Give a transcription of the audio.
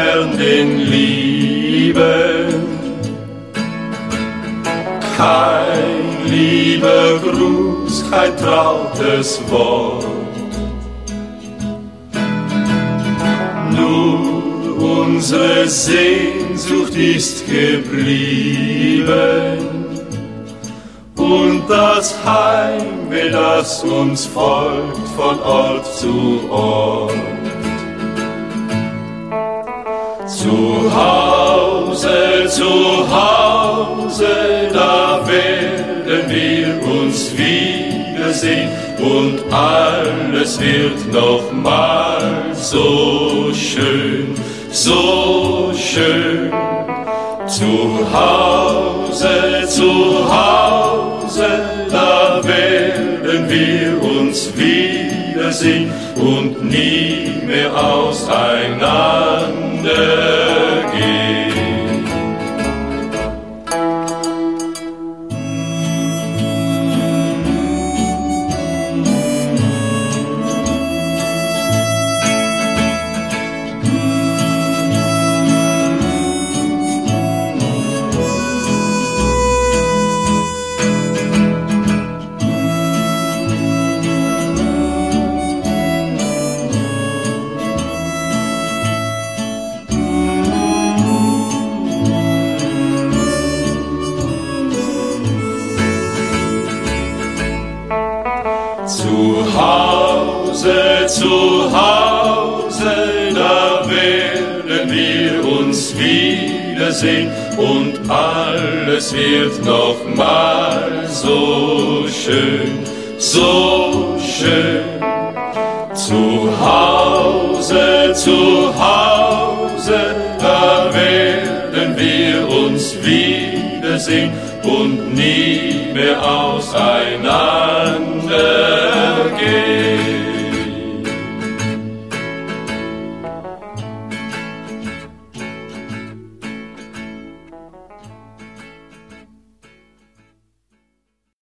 fern den Lieben. Kein lieber Gruß, kein trautes Wort, nur unsere Sehnsucht ist geblieben und das Heimweh, das uns folgt von Ort zu Ort. Zu Hause, da werden wir uns wiedersehen und alles wird nochmal so schön, so schön. Zu Hause, da werden wir uns wiedersehen und nie mehr auseinander gehen. Zu Hause, da werden wir uns wiedersehen und alles wird nochmal so schön, so schön. Zu Hause, da werden wir uns wiedersehen und nie mehr auseinander gehen.